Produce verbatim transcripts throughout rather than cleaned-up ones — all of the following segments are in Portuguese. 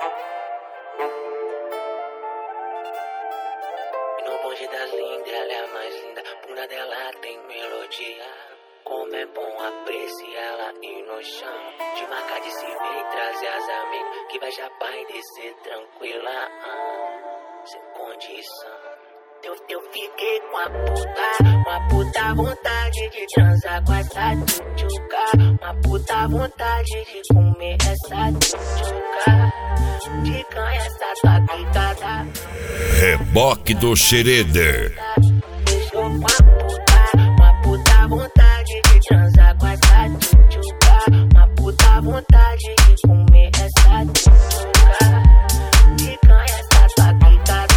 No bonde das lindas, ela é a mais linda. Bunda dela tem melodia. Como é bom apreciá-la e no chão. De marcar de se ver, trazer as amigas que vai chapar e descer tranquila, ah, sem condição. Eu, eu fiquei com a puta, uma puta vontade de transar com essa tchutchuca. Uma puta vontade de comer essa tchutchuca. De canha essa tua quicada. Reboque do Schroeder. Deixou com a puta, uma puta vontade de transar com essa tchutchuca. Uma puta vontade de comer essa tchutchuca. De canha essa tua quicada.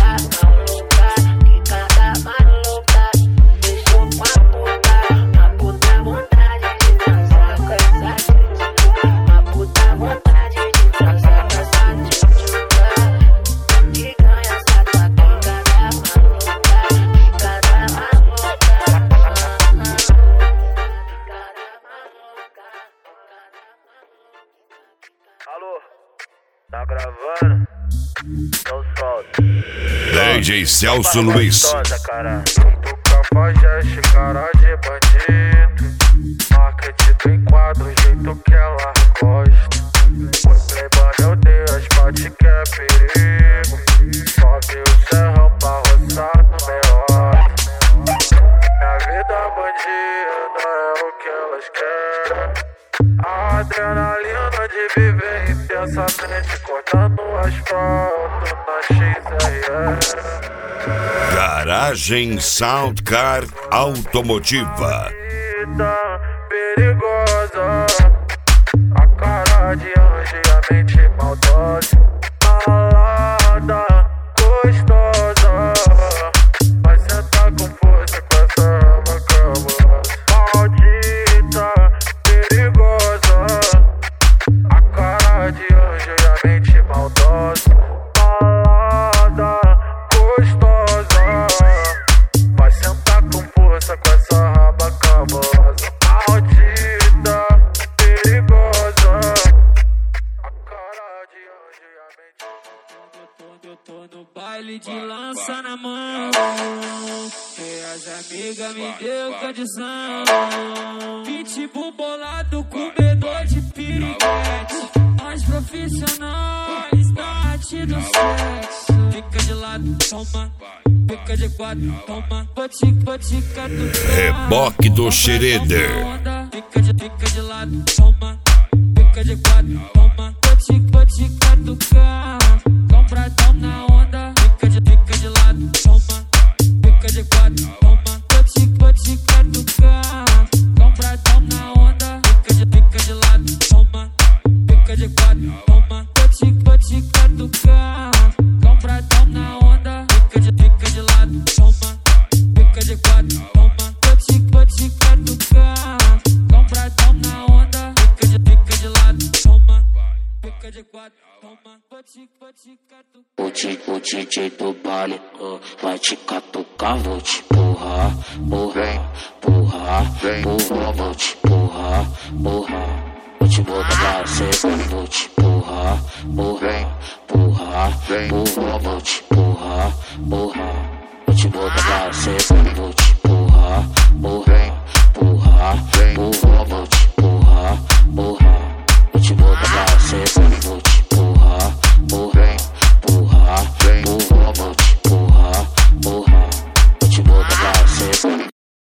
Alô, tá gravando? Então solta. D J Celso Luiz. Cara. Tu cafajeste, cara de bandido. Marketing do enquadro, o jeito que ela gosta. O playboy, meu Deus, bate que é perigo. Só vi o serrão pra roçar no melhor. Minha vida bandida é o que elas querem. A adrenalina de viver intensamente, cortando o asfalto na X R E. Garagem Soundcar Automotiva. Vida perigosa, a cara de anjo e a mente maldosa. Malada, gostosa, vai sentar com força com essa alma cabulosa. Maldita, perigosa, a cara de anjo e a mente maldosa. Malada, gostosa, vai sentar com força com essa raba cabulosa. Maldita, perigosa, a cara de anjo e a mente. Eu tô no baile de lança na mão, e as amigas me deu condição. Pitbull bolado, comedor de piriguete. Nós profissionais da arte do sexo. Fica de lado, toma. Fica de quatro, toma. Botica, botica do Reboque do Schroeder. Fica de, fica de lado, toma. Fica de quatro, toma. Botica, botica do carro. Compradão na onda. Fica de, fica de lado, toma. Fica de quatro, toma. Botica, botica do carro. Compradão na onda. Fica de, fica de lado, toma. Fica de quatro, toma. Botica, botica do carro. Compradão na onda. Fica de, fica de lado, toma. Fica de quatro, toma. Botica, botica do carro. Compradão na onda. Fica de, fica de lado, toma. Fica de quatro, toma. Botica, botica do carro. O, D, o D J do baile uh, vai te catucar, vou te empurrar, empurrar, empurrar, empurrar, vou te empurrar, empurrar. Vou te botar pra você, vou te empurrar, empurrar, empurrar, empurrar, vou te empurrar, empurrar. Vou te botar pra você, vou te